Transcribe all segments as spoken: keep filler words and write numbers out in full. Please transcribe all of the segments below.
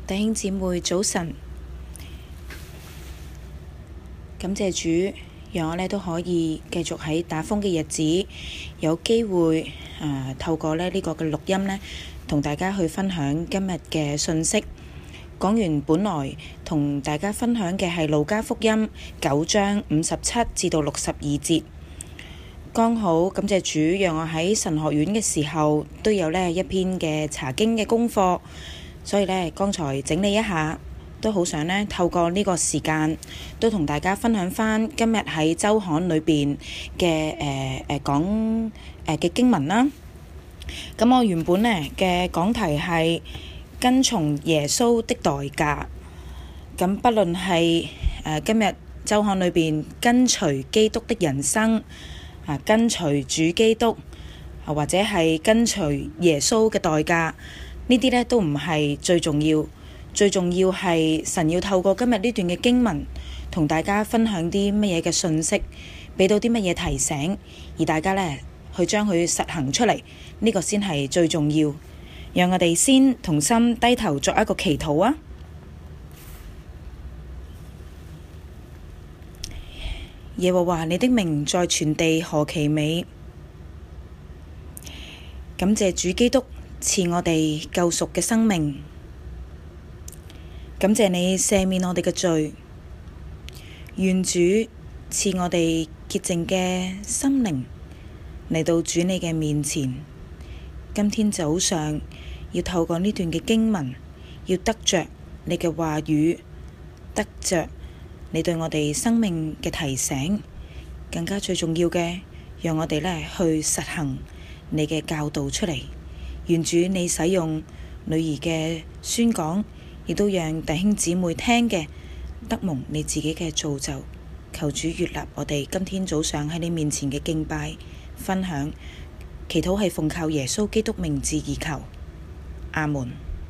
弟兄姊妹早晨，感謝主，讓我呢都可以繼續喺打風嘅日子，有機會誒、呃、透過咧呢、這個嘅錄音呢，同大家去分享今日嘅信息。講完本來同大家分享嘅係路加福音九章五十七至到六十二節，剛好感謝主，讓我喺神學院嘅時候都有呢一篇嘅查經嘅功課。所以呢，剛才整理一下，都好想呢透過呢個時間，都同大家分享返今日喺週刊裏邊嘅誒誒講誒嘅經文啦。咁我原本呢嘅講題係跟從耶穌的代價。咁不論係誒今日週刊裏邊跟隨基督的人生啊，跟隨主基督啊，或者係跟隨耶穌嘅代價。呢啲呢都唔係最重要，最重要係神要透過今日呢段嘅經文，同大家分享啲乜嘢嘅信息，俾到啲乜嘢提醒，而大家呢去將佢實行出嚟，呢個先係最重要。讓我哋先同心低頭作一個祈禱啊！耶和華你的名在全地何其美，感謝主基督賜我哋救贖嘅生命，感謝你赦免我哋嘅罪，願主賜我哋潔淨嘅心靈嚟到主你嘅面前。今天早上要透過呢段嘅經文，要得着你嘅話語，得着你對我哋生命嘅提醒，更加最重要嘅，讓我哋呢去實行你嘅教導出嚟。願主你使用女兒嘅宣講，亦都讓弟兄姊妹聽嘅得蒙你自己嘅造就。求主悅納我哋今天早上喺你面前嘅敬拜分享，祈禱係奉靠耶穌基督名字而求，阿門。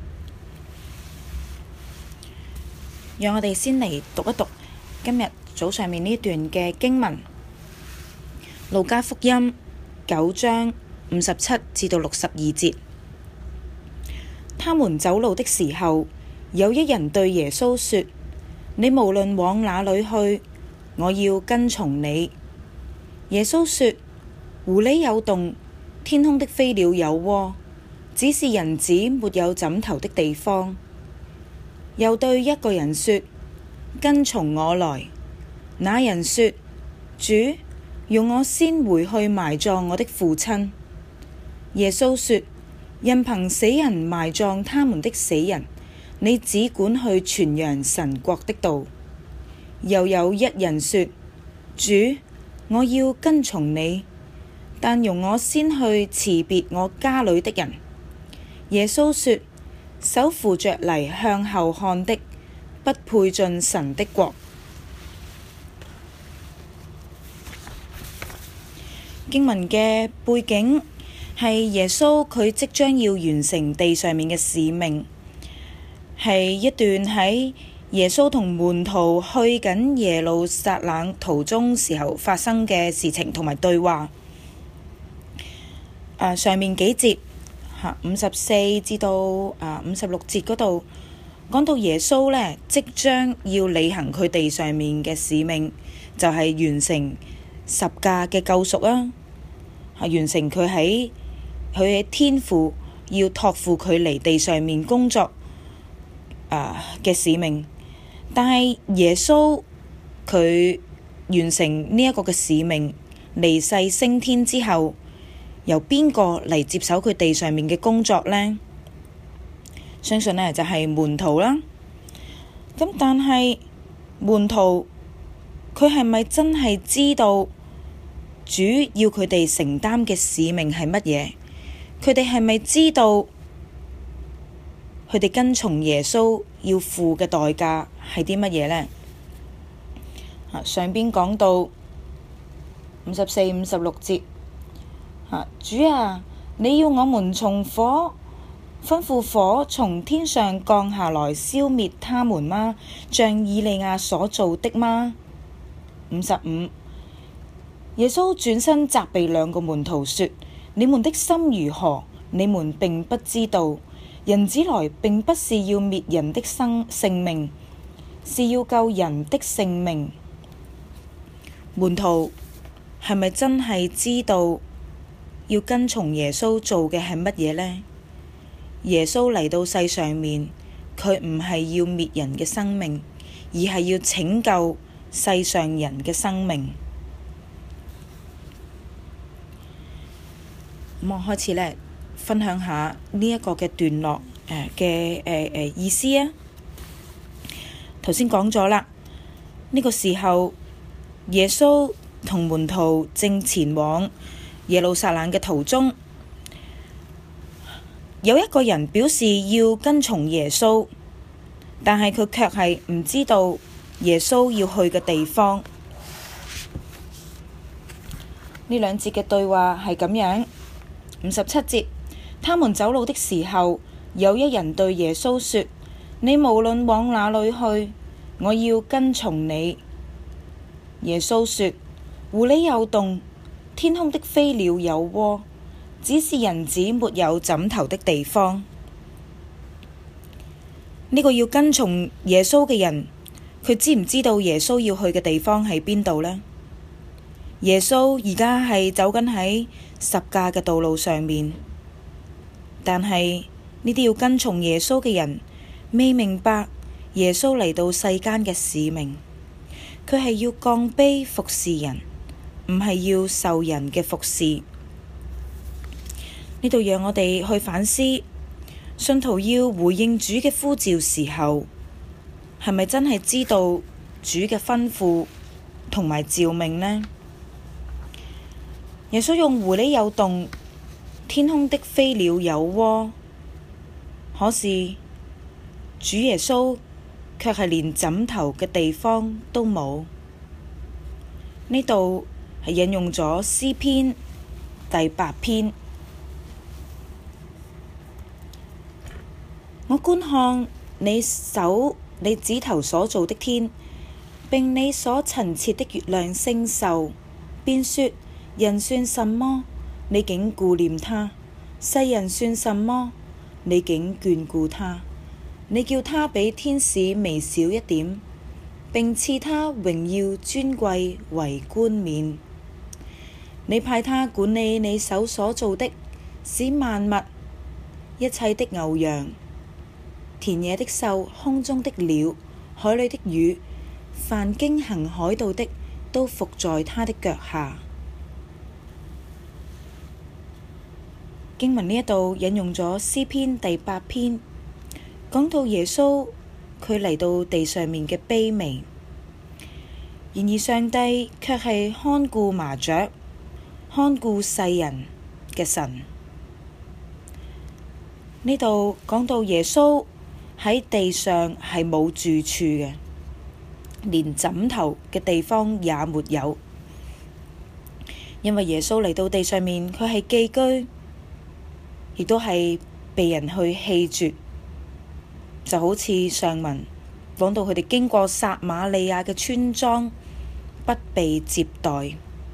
讓我哋先嚟讀一讀今日早上面呢段嘅經文，路加福音九章五十七至到六十二節。他們走路的時候，有一人對耶穌說：你無論往哪裏去，我要跟從你。耶穌說：狐狸有洞，天空的飛鳥有窩，只是人子沒有枕頭的地方。又對一個人說：跟從我來。那人說：主，容我先回去埋葬我的父親。耶穌說：任憑死人埋葬他們的死人，你只管去傳揚神國的道。又有一人說：主，我要跟從你，但容我先去辭別我家裏的人。耶穌說：手扶着犁向後看的，不配進神的國。經文嘅背景係耶穌佢即將要完成地上面嘅使命，係一段喺耶穌同門徒去緊耶路撒冷途中時候發生嘅事情同埋對話。啊，上面幾節吓五十四至到啊五十六節嗰度講到耶穌呢即將要履行佢地上面嘅使命，就係、是、完成十架嘅救贖啊，係完成佢喺佢嘅天父要託付佢嚟地上面工作啊嘅使命。但係耶穌佢完成呢一個嘅使命，離世升天之後，由邊個嚟接手佢地上面嘅工作呢？相信呢就係、是、門徒啦。咁但係門徒佢係咪真係知道主要佢哋承擔嘅使命係乜嘢？佢哋係咪知道佢哋跟從耶穌要付嘅代價係啲乜嘢呢？上邊講到五十四、五十六節，主啊，你要我們從火吩咐火從天上降下來消滅他們嗎？像以利亞所做的嗎？五十五，耶穌轉身責備兩個門徒說：你們的心如何？你們並不知道。 人子來並不是要滅人的生性命，是要救人的性命。門徒係咪真係知道要跟從耶穌做嘅係乜嘢呢？耶穌嚟到世上面，佢唔係要滅人嘅生命，而係要拯救世上人嘅生命。咁我開始呢，分享下呢一個嘅段落誒嘅誒誒意思啊。頭先講咗啦，呢個時候耶穌同門徒正前往耶路撒冷嘅途中，有一個人表示要跟從耶穌，但係佢卻係唔知道耶穌要去嘅地方。呢兩節嘅對話係咁樣。五十七節，他們走路的時候，有一人對耶穌說：你無論往哪裏去，我要跟從你。耶穌說：狐狸有洞，天空的飛鳥有窩，只是人子沒有枕頭的地方。呢個要跟從耶穌嘅人，佢知唔知道耶穌要去嘅地方喺邊度呢？耶穌而家係走緊喺十架嘅道路上面，但係呢啲要跟從耶穌嘅人未明白耶穌嚟到世間嘅使命，佢係要降卑服侍人，唔係要受人嘅服侍。呢度讓我哋去反思，信徒要回應主嘅呼召時候，係咪真係知道主嘅吩咐同埋召命呢？耶穌用狐狸有洞，天空的飛鳥有窩，可是主耶穌卻係連枕頭嘅地方都冇。呢度係引用咗詩篇第八篇。我觀看你手你指頭所造的天，並你所陳設的月亮星宿，便說：人算什麼？你竟顧念他；世人算什麼？你竟眷顧他。你叫他比天使微小一點，並賜他榮耀尊貴為冠冕。你派他管理你手所造的，使萬物、一切的牛羊、田野的獸、空中的鳥、海裏的魚，凡經行海道的，都伏在他的腳下。經文呢一度引用咗詩篇第八篇，講到耶穌佢嚟到地上面嘅卑微，然而上帝卻係看顧麻雀、看顧世人嘅神。呢度講到耶穌喺地上係冇住處嘅，連枕頭嘅地方也沒有，因為耶穌嚟到地上面，佢係寄居，亦都係被人去棄絕，就好似上文講到佢哋經過撒瑪利亞嘅村莊，不被接待。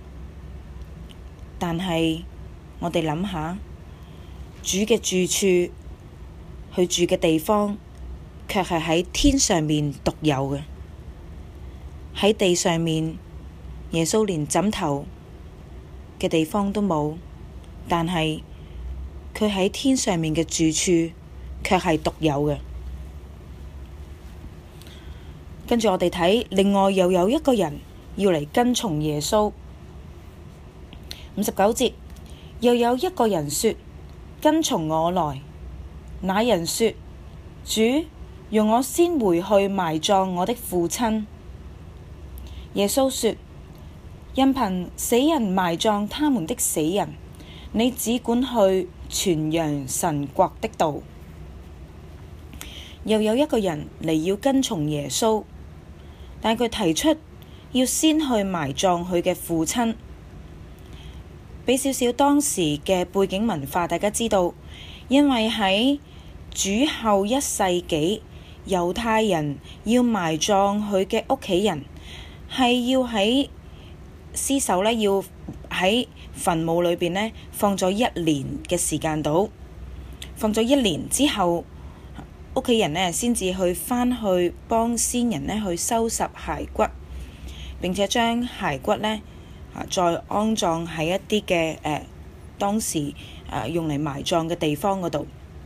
但係我哋諗下，主嘅住處，佢住嘅地方，卻係喺天上面獨有嘅。喺地上面，耶穌連枕頭嘅地方都冇，但係佢喺天上面嘅住處卻係獨有嘅。跟住我哋睇，另外又有一個人要嚟跟從耶穌。五十九節，又有一個人說：跟從我來。那人說：主，容我先回去埋葬我的父親。耶穌說：任憑死人埋葬他們的死人，你只管去傳揚神國的道。又有一個人嚟要跟從耶穌，但佢提出要先去埋葬佢嘅父親。俾少少當時嘅背景文化，大家知道，因為喺主後一世紀，猶太人要埋葬佢嘅屋企人，係要喺屍首呢，要喺墳墓裏邊呢放咗一年嘅時間度， 放咗一年之後，屋企人呢先至去返去幫先人呢去收拾骸骨，並且將骸骨呢再安葬喺一啲嘅誒當時誒、呃、用嚟埋葬嘅地方嗰度。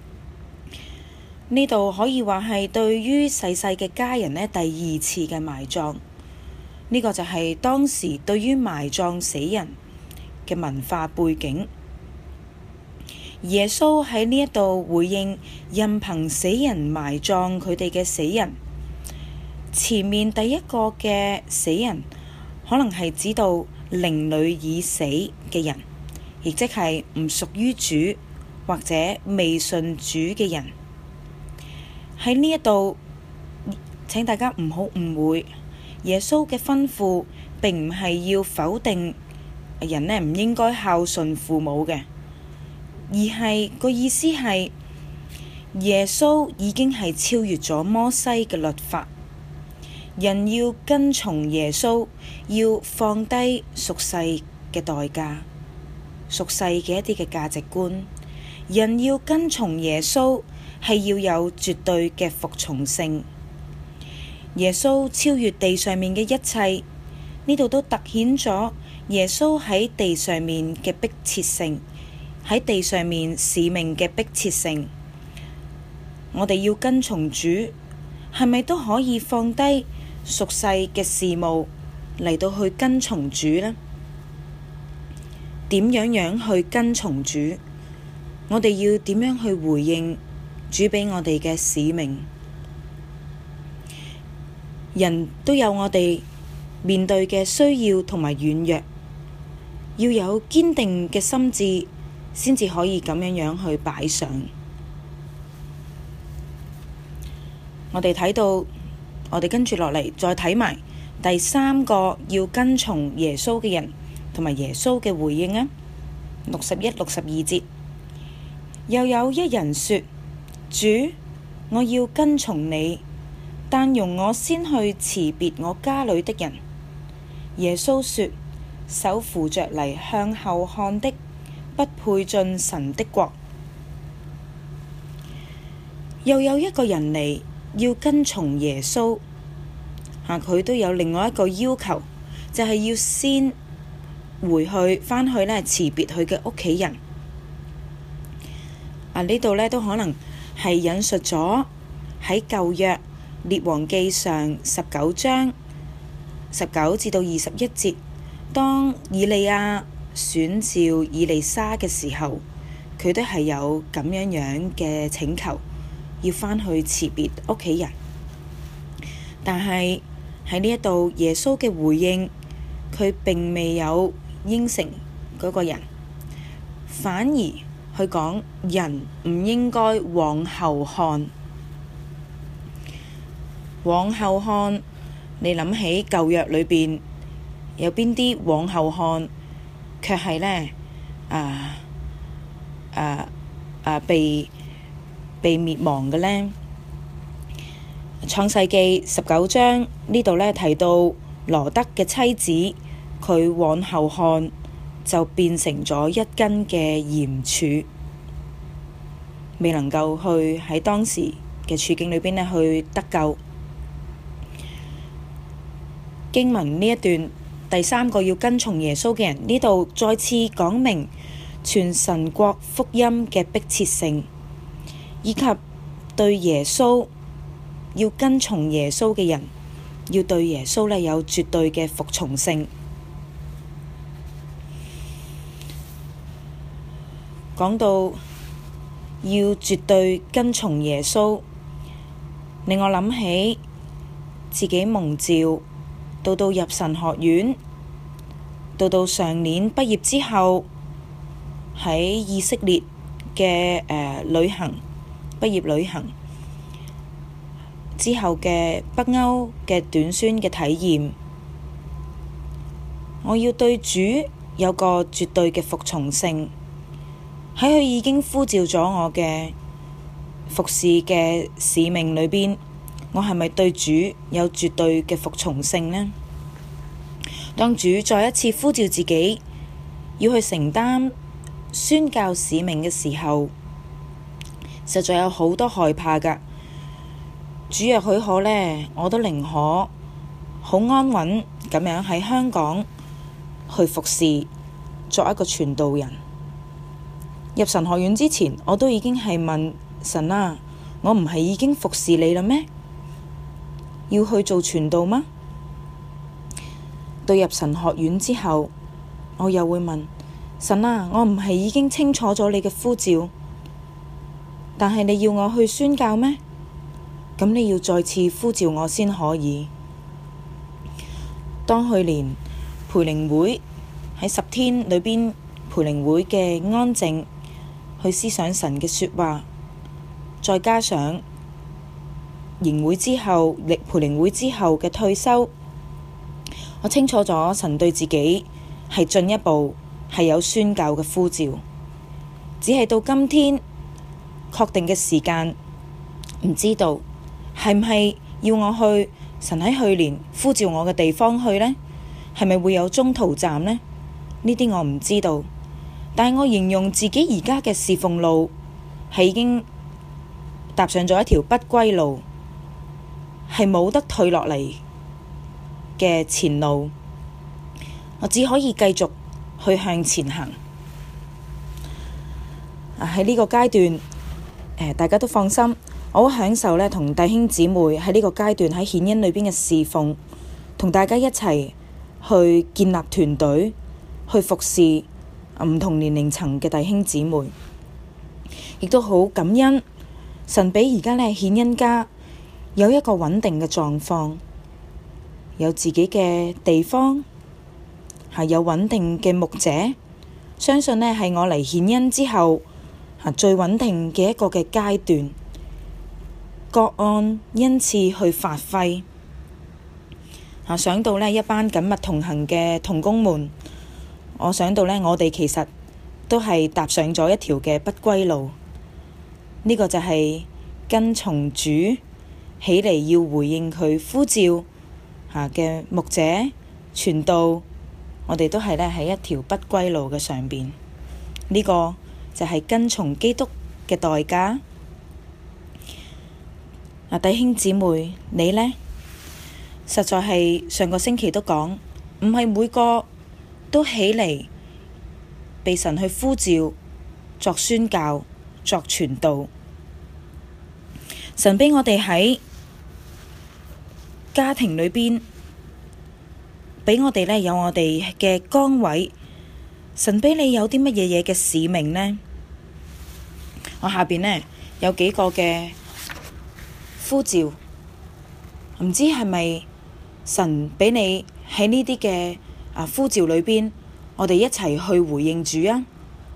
呢度可以話係對於逝世嘅家人呢第二次嘅埋葬。呢個就係當時對於埋葬死人嘅文化背景。耶穌喺呢一度回應，任憑死人埋葬佢哋嘅死人。前面第一個嘅死人可能係指到靈裡已死嘅人，亦即係唔屬於主或者未信主嘅人。喺呢一度，請大家唔好誤會。耶穌嘅吩咐並唔係要否定人呢唔應該孝順父母嘅，而係個意思係耶穌已經係超越咗摩西嘅律法，人要跟從耶穌，要放低俗世嘅代價、俗世嘅一啲嘅價值觀，人要跟從耶穌係要有絕對嘅服從性。耶穌超越地上面嘅一切，呢度都凸顯咗耶穌喺地上面嘅迫切性，喺地上面使命嘅迫切性。我哋要跟從主，係咪都可以放低俗世嘅事務嚟到去跟從主呢？點樣樣去跟從主？我哋要點樣去回應主畀我哋嘅使命？人都有我哋面對嘅需要同埋軟弱，要有堅定嘅心志，先至可以咁樣樣去擺上。我哋睇到，我哋跟住落嚟再睇埋第三個要跟從耶穌嘅人同埋耶穌嘅回應啊。六十一、六十二節，又有一人說：主，我要跟從你，但容我先去辭別我家裏的人。耶穌說：手扶着犁向後看的，不配進神的國。又有一個人嚟要跟從耶穌，啊，佢都有另外一個要求，就係、是、要先回去返去呢辭別佢嘅屋企人。啊，呢度呢都可能係引述咗喺舊約列王記上十九章十九至到二十一節，當以利亞選召以利沙嘅時候，佢都係有咁樣樣嘅請求，要返去辭別屋企人。但係喺呢一度，耶穌嘅回應，佢並未有應承嗰個人，反而去講人唔應該往後看。往後看，你諗起舊約裏邊有邊啲往後看，卻係呢啊啊啊被被滅亡嘅呢？創世記十九章呢度呢提到羅得嘅妻子，佢往後看就變成咗一根嘅鹽柱，未能夠去喺當時嘅處境裏邊呢去得救。經文呢一段第三個要跟從耶穌嘅人，呢度再次講明傳神國福音嘅迫切性，以及對耶穌要跟從耶穌嘅人，要對耶穌呢有絕對嘅服從性。講到要絕對跟從耶穌，令我諗起自己蒙召，到到入神學院，到到上年畢業之後，喺以色列嘅誒、呃、旅行，畢業旅行之後嘅北歐嘅短宣嘅體驗，我要對主有個絕對嘅服從性。喺佢已經呼召咗我嘅服侍嘅使命裏邊，我係咪對主有絕對嘅服從性呢？當主再一次呼召自己要去承擔宣教使命嘅時候， 實在有好多害怕㗎。主若許可呢，我都寧可好安穩咁樣喺香港去服侍，作一個傳道人。入神學院之前，我都已經係問神啊，我唔係已經服侍你啦咩？要去做傳道嗎？到入神學院之後，我又會問神啊，我唔係已經清楚咗你嘅呼召，但係你要我去宣教咩？咁你要再次呼召我先可以。當去年培靈會喺十天裏邊，培靈會嘅安靜，去思想神嘅說話，再加上營會之後，力培靈會之後嘅退休，我清楚咗神對自己係進一步係有宣教嘅呼召，只係到今天確定嘅時間唔知道。係唔係要我去神喺去年呼召我嘅地方去呢？係咪會有中途站呢？呢啲我唔知道，但係我形容自己而家嘅侍奉路係已經踏上咗一條不歸路，係冇得退落嚟嘅前路，我只可以繼續去向前行。喺呢個階段，呃，大家都放心。我好享受呢，同弟兄姊妹喺呢個階段喺顯恩裏邊嘅侍奉，同大家一齊去建立團隊，去服侍唔同年齡層嘅弟兄姊妹，亦都好感恩神俾而家呢顯恩家有一個穩定嘅狀況，有自己嘅地方，係有穩定嘅牧者，相信呢係我嚟顯恩之後最穩定嘅一個嘅階段。各按恩賜去發揮。啊，想到呢一班緊密同行嘅同工們，我想到呢，我哋其實都係踏上咗一條嘅不歸路。呢、這個就係跟從主起嚟要回應佢呼召嚇嘅牧者傳道，我哋都係呢喺一條不歸路嘅上邊。呢、這個就係跟從基督嘅代價。弟兄姊妹，你呢？實在係上個星期都講，唔係每個都起嚟被神去呼召作宣教、作傳道。神畀我哋喺家庭裏邊，畀我哋呢有我哋嘅崗位。神畀你有啲乜嘢嘢嘅使命呢？我下邊呢有幾個嘅呼召，唔知係咪神畀你喺呢啲嘅啊呼召裏邊，我哋一齊去回應主啊！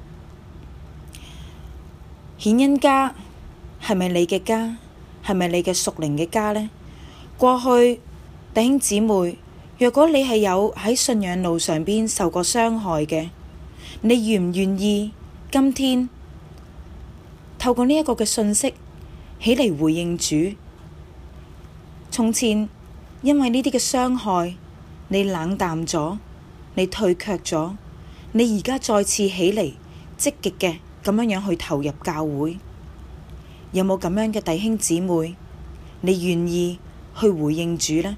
顯恩家係咪你嘅家？係咪你嘅屬靈嘅家呢？過去弟兄姊妹，若果你係有喺信仰路上邊受過傷害嘅，你願唔願意今天透過呢一個嘅信息起嚟回應主？從前因為呢啲嘅傷害，你冷淡咗，你退卻咗，你而家再次起嚟，積極嘅咁樣樣去投入教會，有冇咁樣嘅弟兄姊妹？你願意去回應主呢？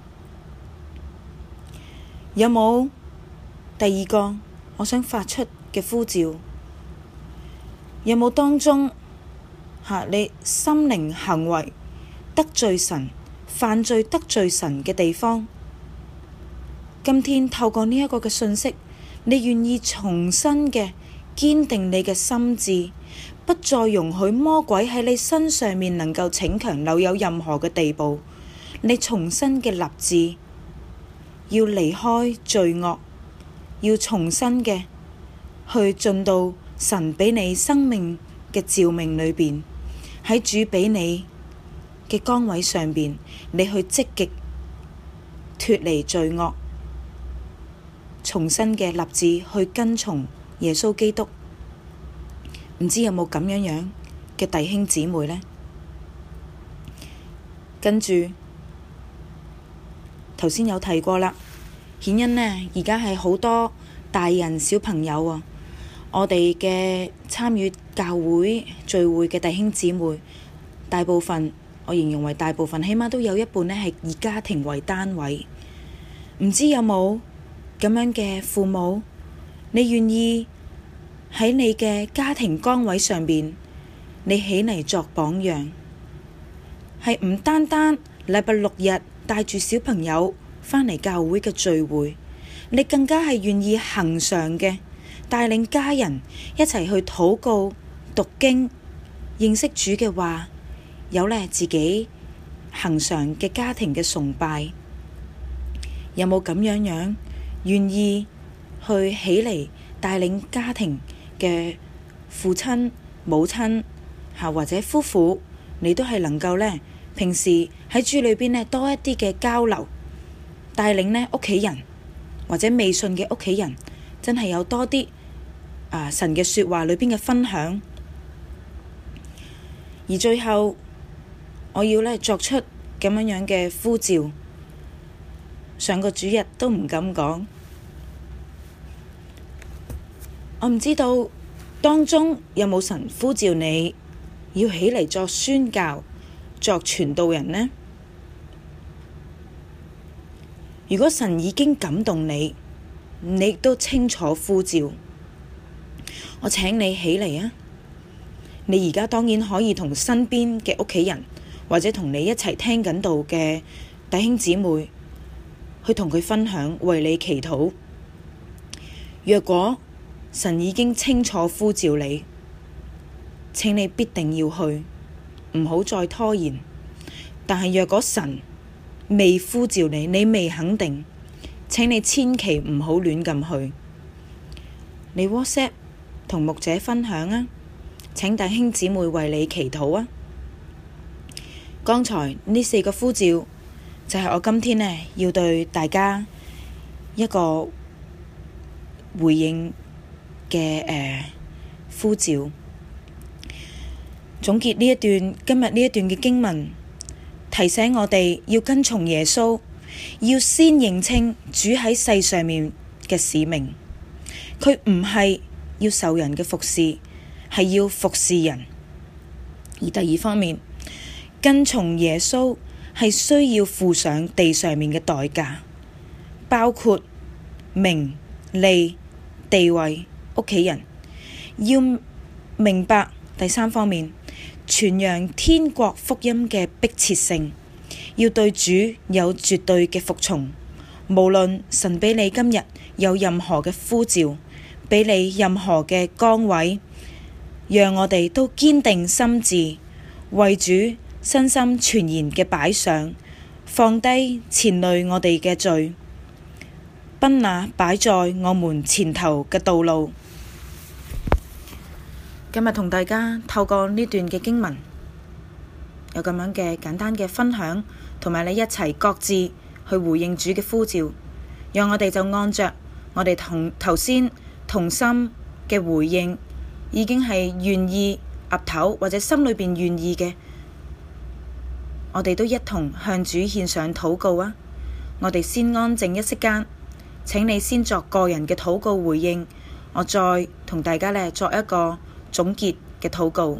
有冇第二個我想發出嘅呼召？有冇當中吓你心靈行為得罪神、犯罪得罪神嘅地方？今天透過呢一個嘅信息，你願意重新嘅堅定你嘅心志，不再容許魔鬼喺你身上面能夠逞強留有任何嘅地步。你重新嘅立志，要離開罪惡，要重新嘅去進到神畀你生命嘅召命裏邊，喺主畀你嘅崗位上邊，你去積極脫離罪惡，重新嘅立志去跟從耶穌基督。唔知有冇咁樣樣嘅弟兄姊妹呢？跟住頭先有提過啦，顯恩呢而家係好多大人小朋友啊， 我哋嘅參與教會聚會嘅弟兄姊妹，大部分我形容為大部分，起碼都有一半呢係以家庭為單位。唔知有冇咁樣嘅父母，你願意喺你嘅家庭崗位上邊，你起嚟作榜樣，係唔單單禮拜六日帶住小朋友返嚟教會嘅聚會，你更加係願意恆常嘅帶領家人一齊去禱告、讀經、認識主嘅話，有呢自己恆常嘅家庭嘅崇拜，有冇咁樣樣願意去起嚟帶領家庭嘅父親、母親吓或者夫婦，你都係能夠呢平時喺主裏邊呢多一啲嘅交流，帶領呢屋企人或者未信嘅屋企人，真係有多啲啊神嘅說話裏邊嘅分享。而最後我要呢作出咁樣樣嘅呼召，上個主日都唔敢講，我唔知道當中有冇神呼召你要起嚟作宣教、作傳道人呢？如果神已經感動你，你亦都清楚呼召，我請你起嚟啊！你而家當然可以同身邊嘅屋企人，或者同你一齊聽緊道嘅弟兄姊妹，去同佢分享，為你祈禱。若果神已經清楚呼召你，請你必定要去，唔好再拖延。但係若果神未呼召你，你未肯定，請你千祈唔好亂咁去。你 WhatsApp 同牧者分享啊，請弟兄姊妹為你祈禱啊。剛才呢四個呼召就係我今天呢要對大家一個回應嘅誒、呃、呼召。總結呢一段今日呢一段嘅經文，提醒我哋要跟從耶穌，要先認清主喺世上面嘅使命。佢唔係要受人嘅服侍，係要服侍人。而第二方面，跟從耶穌係需要付上地上面嘅代價，包括名利、地位、屋企人。要明白第三方面，傳揚天國福音嘅迫切性，要對主有絕對嘅服從。無論神俾你今日有任何嘅呼召，俾你任何嘅崗位，讓我哋都堅定心志，為主身心全然嘅擺上，放低纏累我哋嘅罪，奔那擺在我們前頭嘅道路。今日同大家透過呢段嘅經文，有咁樣嘅簡單嘅分享，同埋你一齊各自去回應主嘅呼召，讓我哋就按着我哋同頭先同心嘅回應，已經係願意岌頭或者心裏邊願意嘅，我哋都一同向主獻上禱告啊！我哋先安靜一息間，請你先作個人嘅禱告回應，我再同大家呢作一個總結嘅禱告。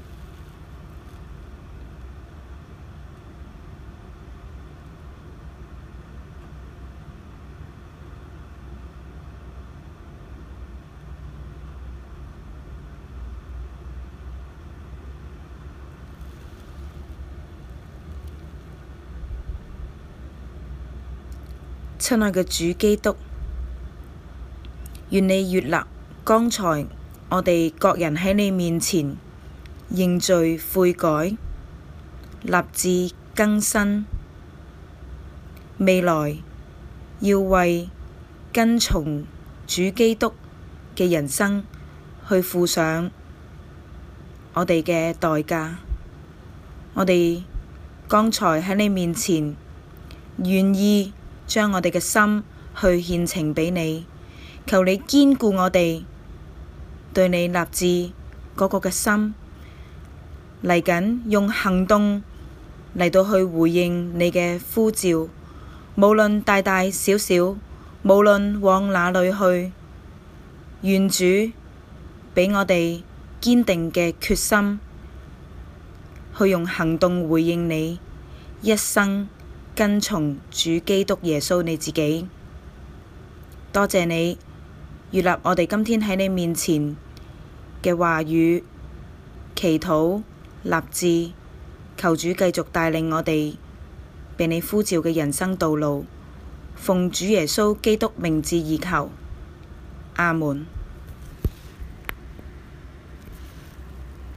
親愛嘅主基督，願你悅納剛才我哋各人喺你面前認罪悔改，立志更新，未來要為跟從主基督嘅人生去付上我哋嘅代價。我哋剛才喺你面前願意將我哋嘅心去獻呈畀你，求你堅固我哋對你立志嗰個嘅心，嚟緊用行動嚟到去回應你嘅呼召，無論大大小小，無論往哪裏去，願主畀我哋堅定嘅決心，去用行動回應你，一生跟從主基督耶穌你自己。多謝你悅納我哋今天喺你面前嘅話語、祈禱、立志，求主繼續帶領我哋被你呼召嘅人生道路，奉主耶穌基督名字而求，阿門。